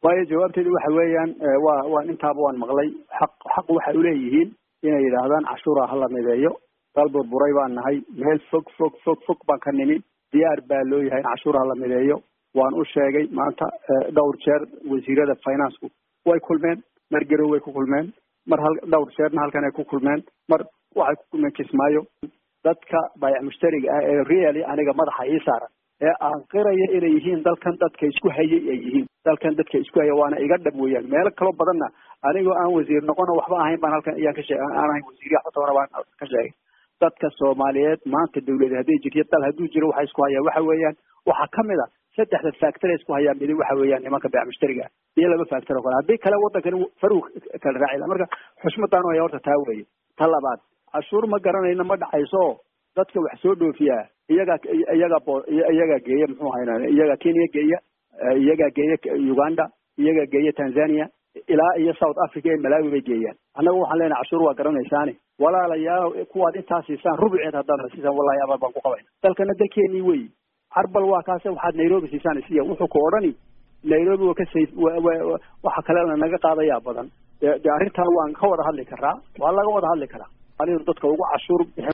waayo jawaabteedu waxa weeyaan waa intaaba waan maqlay xaq waxa u leeyihiin inay yiraahdaan cashuura hala mideeyo dal burburay baan nahay meel fog baan ka nimi diyaar baa loo yahay cashuura hala mideeyo waan u sheegay maanta dhowr jeer wasiirada finance way kulmeen margaro way ku kulmeen mar dhowr jeerna halkan ay ku kulmeen mar waxay ku kulmeen Kismaayo dadka baayac mushtariga ah ee really aniga madaxa ii saaran ee aan qiraya inay yihiin dalkan dadka isku hayay ay yihiin dalkan dadka isku hayay waana iga dhab weeyaan meel kale badanna anigoo aan wasiir noqon waxba ahayn baan halkan iyaan ka sheegay aan ahayn wasiir waxba baan ka sheegay dadka Soomaaliyeed maanta dawladda hadii jirto dal haduu jiro waxa isku haya waxa weeyaan waxa kamid ah saddexda factor isku haya mid waxa weeyaan nimanka baayac mushtariga iyo laba factor oo kale hadii kale wadankan faruq kala raacay marka xushmadaan oo horta taa weeyay talabaad cashuur ma garanayna ma dhacayso dadka wax soo dhoofiya iyaga geeya muxuu haynaa iyaga Kenya geeya iyaga geeya Uganda iyaga geeya Tanzania ilaa iyo South Africa iyo Malawi bay geeyaan anagu waxaan leenahay cashuur waa garanaysaani walaalayaal kuwaad intaas siisan rubuceed haddana siisan wallahi abaal baan ku qabay dalkana dalkeeni way harbal waa kaas waxaad Nairobi siisan isiya wuxuu ku orani Nairobi waa ka sayf waxa kale naga qaadaya badan arrintan waan ka wada hadli karaa waa laga wada hadli karaa dadka ugu cashuur